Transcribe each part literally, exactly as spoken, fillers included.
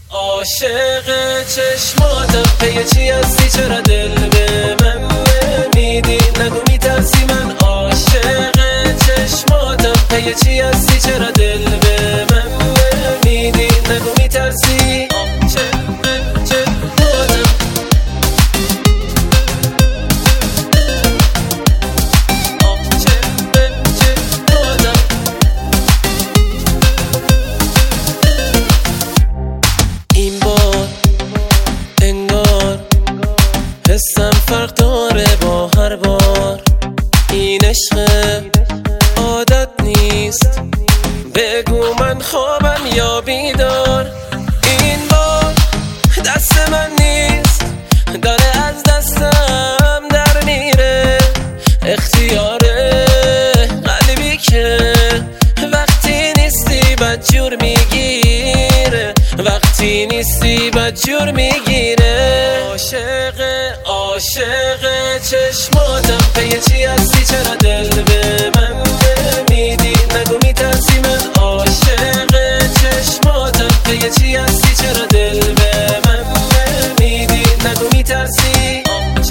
عاشق چشماتم پی چی هستی؟ چرا دل به من نمیدی؟ نگو میترسی من عاشق چشماتم پی چی هستی؟ چرا دل به من نمیدی؟ نگو میترسی حسم فرق داره با هر بار، این عشق عادت نیست، بگو من خوابم یا بیدار. این بار دست من نیست، داره از دستم در میره، اختیار قلبی که وقتی نیستی بدجور میگیره، وقتی نیستی بدجور میگیره. عاشق عاشق چشماتم پی چی هستی؟ چرا دل به من نمیدی؟ نگو میترسی من عاشق چشماتم پی چی هستی؟ چرا دل به من نمیدی؟ نگو میترسی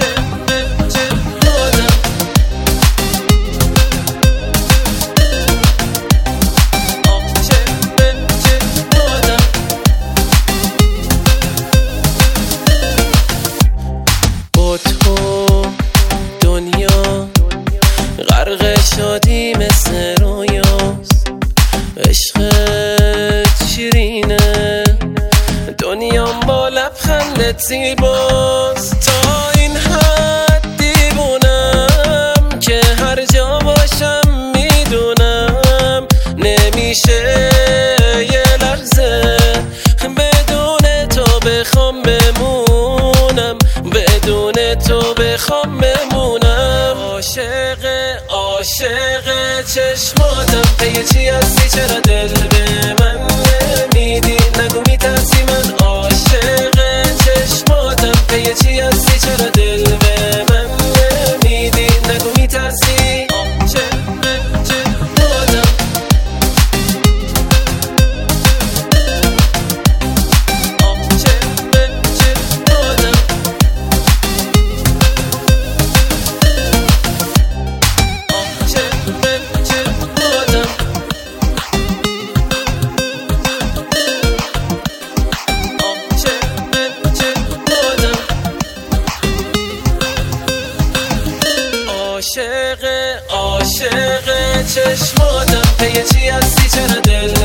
غرق شادی مثل رویاست، عشقت شیرینه، دنیام با لبخندت زیباست. تا این حد دیوونم که هر جا باشم میدونم نمیشه یه لحظه بدون تو بخوام بمونم، بدون تو بخوام بمونم. عاشق عاشق چشماتم پی چی هستی؟ چرا دل به من نمیدی؟ نگو میترسی من عاشق چشماتم پی چی هستی؟ چرا دل به من نمیدی؟ نگو میترسی عاشق عاشق چشماتم پی چی هستی؟ چرا دل